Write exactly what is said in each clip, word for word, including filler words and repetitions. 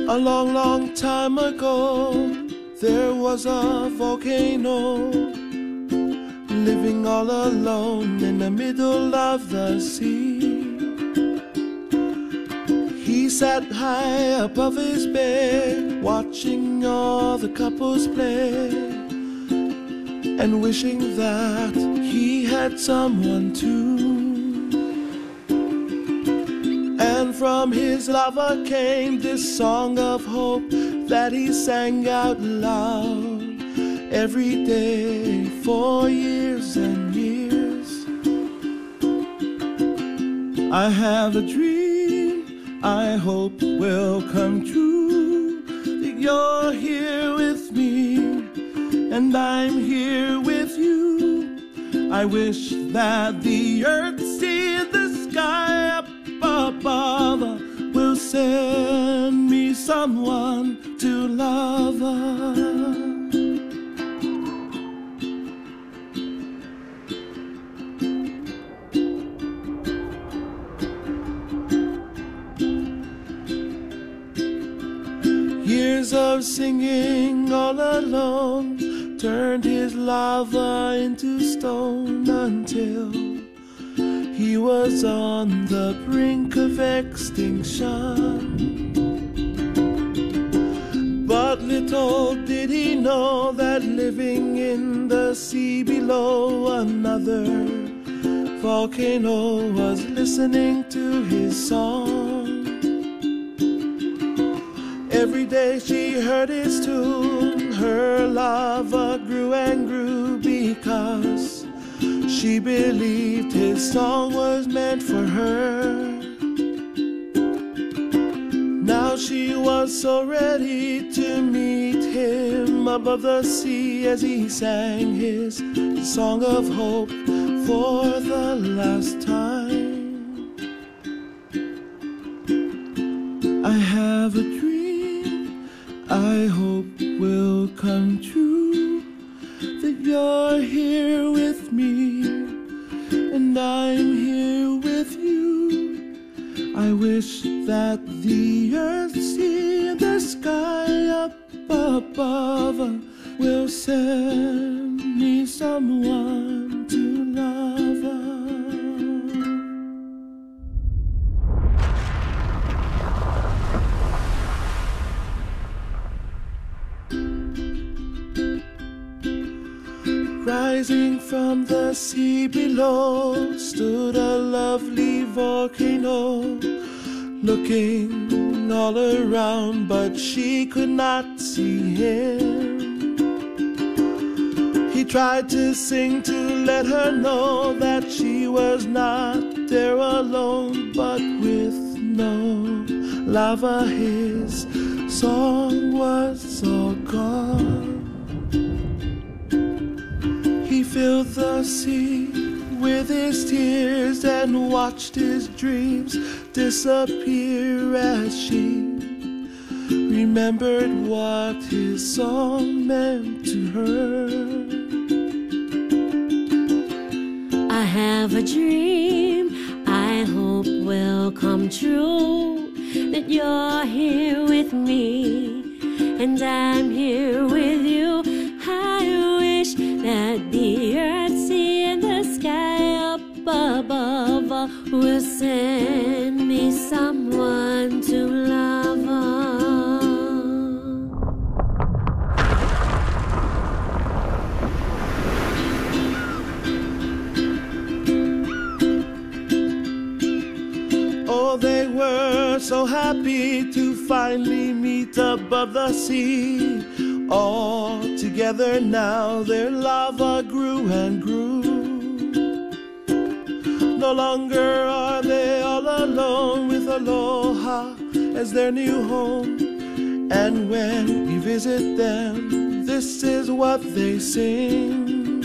A long, long time ago, there was a volcano living all alone in the middle of the sea. He sat high above his bed, watching all the couples play, and wishing that he had someone too. And from his lover came this song of hope that he sang out loud every day for years and years. I have a dream I hope will come true, that you're here with me and I'm here with you. I wish that the earth, sea, and the sky up above will send me someone to love her. Years of singing all alone turned his lava into stone until he was on the brink of extinction. But little did he know that living in the sea below, another volcano was listening to his song. Every day she heard his tune, her lava grew and grew because she believed his song was meant for her. Now she was so ready to meet him above the sea as he sang his song of hope for the last time. I have a dream I hope will come true, that you're here with me and I'm here with you. I wish that the earth, sea, and the sky up above will send me someone to love her. Rising from the sea below stood a lovely volcano, looking all around, but she could not see him. He tried to sing to let her know that she was not there alone, but with no lava his song was all gone. He filled the sea with his tears and watched his dreams disappear as she remembered what his song meant to her. I have a dream I hope will come true, that you're here with me and I'm here with you. I wish that the earth, sea, and the sky up above will send me someone to love her. Oh, they were so happy to finally meet above the sea. All together now their lava grew and grew. No longer are they all alone, with Aloha as their new home. And when you visit them, this is what they sing.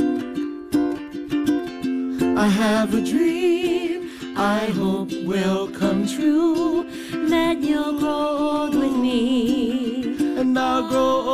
I have a dream I hope will come true, that you'll grow old with me and I'll grow